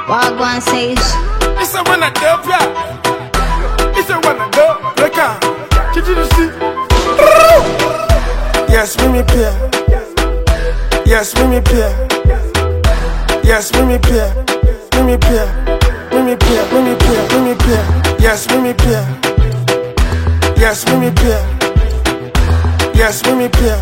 Wagwan Sage. It's a one at the pia. It's a one at the breaker. Did you see? Yes, me peer. Yes, me peer. Yes, me peer. Me peer. Me peer. Me peer. Me peer. Yes, me peer. Yes, me peer. Yes, me peer.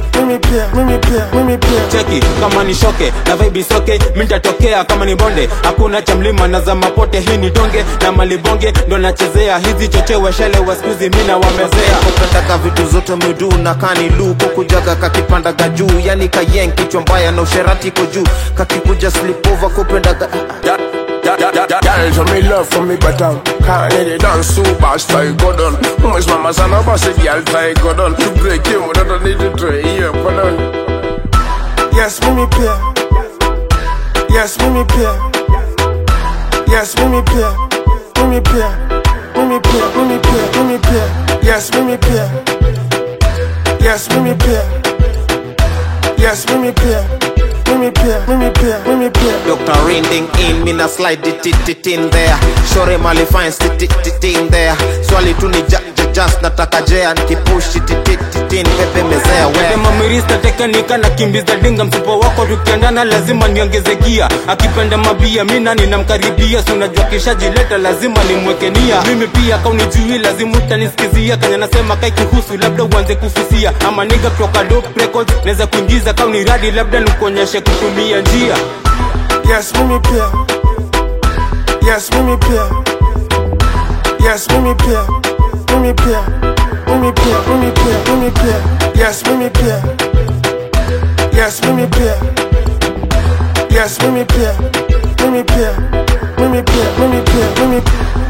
Cheki, kama ni shoke, na vibe soke, mintatokea kama ni bonde. Hakuna cha mlima na za mapote, hii ni donge na malibonge, ndo nachezea. Hizi chochewe shele wa skuzi mina wamezea. Kupendaka vitu zote midu na kani luku kujaga kakipanda gajuu. Yani kayen kichwa mbaya na usherati kujuu. Kakikuja sleepover kupendaka Girl, show me love for me bottom. Can't let it dance so bad, style go down. Much mama son of us, girl, try go down. To break you, we don't need to try here, put on. Yes, me peer. Yes, me peer. Yes, me peer. Me peer. Me peer. Me peer. Me peer. Yes, me peer. Yes, me peer. Yes, me peer. Me peer. Dr. Rinding in, me na slide it in there. Shore mali fine it in there. Swali tu ni just nataka jea. Nikipush it in, pepe mezea wea. Dema mirista tekanika na kimbiza dinga. Msupo wako tukiandana lazima niongeze gia. Akipenda mabia mina ninamkaribia. Sunajua kisha jileta lazima nimweke nia. Mimi pia kaunijui lazima utanisikizia. Kanya nasema kai kuhusu labda uanze kususia. Ama niga kutoka dope records neza kuingiza kauniradi labda nikuonyeshe kutumia njia. Yes, me peer. Yes, me peer. Yes, me peer. Me peer. Me peer. Me peer. Me peer. Yes, me peer. Yes, me peer. Yes, me peer. Me peer. Me peer. Me peer. Me peer.